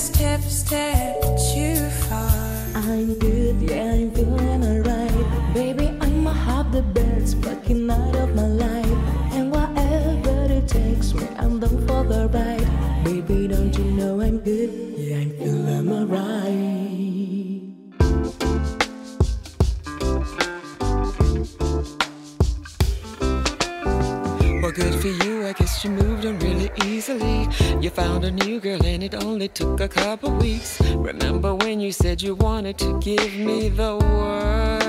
step too far. I'm good, yeah, I'm feeling alright. Baby, I'ma have the best fucking night of my life. And whatever it takes me, I'm down for the ride. Baby, don't you know I'm good, yeah, I'm feeling alright. Well, good for you, I guess you moved on really easily. You found a new girl and it only took a couple weeks. Remember when you said you wanted to give me the world?